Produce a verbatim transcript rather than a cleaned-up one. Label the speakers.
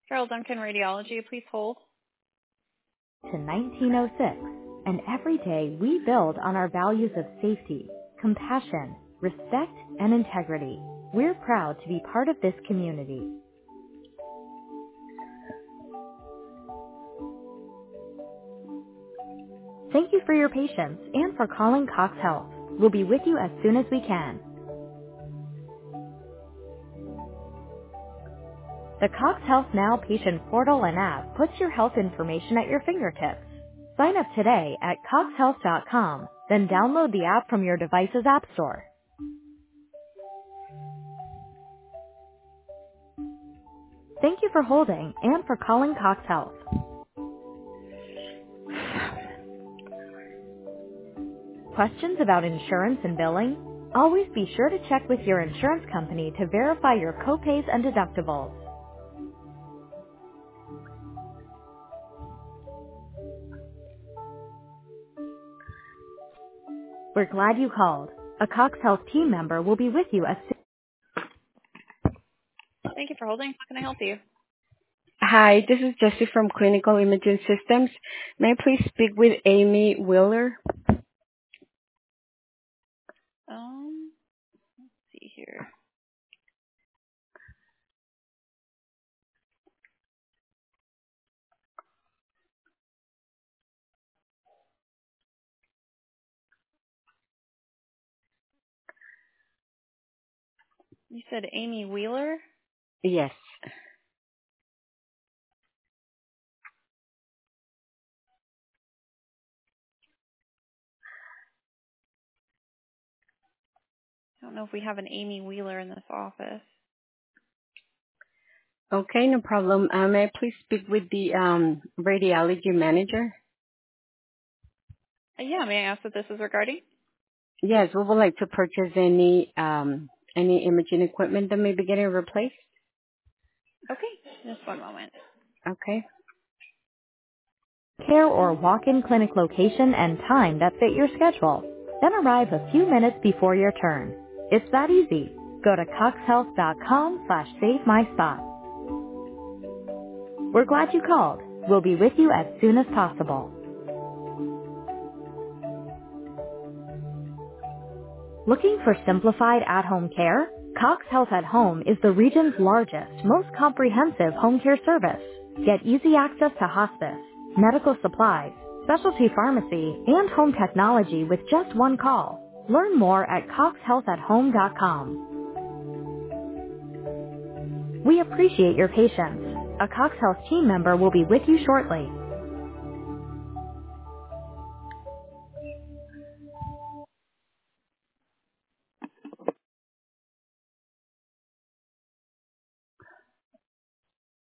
Speaker 1: Charles Duncan Radiology, please hold.
Speaker 2: To nineteen oh six, and every day we build on our values of safety, compassion, respect, and integrity. We're proud to be part of this community. Thank you for your patience and for calling Cox Health. We'll be with you as soon as we can. The Cox Health Now patient portal and app puts your health information at your fingertips. Sign up today at cox health dot com, then download the app from your device's app store. Thank you for holding and for calling Cox Health. Questions about insurance and billing? Always be sure to check with your insurance company to verify your copays and deductibles. We're glad you called. A Cox Health team member will be with you as soon.
Speaker 1: Thank you for holding. How can I help you?
Speaker 3: Hi, this is Jessie from Clinical Imaging Systems. May I please speak with Amy Wheeler?
Speaker 1: Um, let's see here. You said Amy Wheeler?
Speaker 3: Yes.
Speaker 1: I don't know if we have an Amy Wheeler in this office.
Speaker 3: Okay, no problem. Uh, may I please speak with the um, radiology manager?
Speaker 1: Uh, yeah, may I ask what this is regarding?
Speaker 3: Yes, we would like to purchase any um, any imaging equipment that may be getting replaced.
Speaker 1: Okay, just one moment.
Speaker 3: Okay.
Speaker 2: Care or walk-in clinic location and time that fit your schedule. Then arrive a few minutes before your turn. It's that easy. Go to cox health dot com slash save my spot. We're glad you called. We'll be with you as soon as possible. Looking for simplified at-home care? Cox Health at Home is the region's largest, most comprehensive home care service. Get easy access to hospice, medical supplies, specialty pharmacy, and home technology with just one call. Learn more at cox health at home dot com. We appreciate your patience. A Cox Health team member will be with you shortly.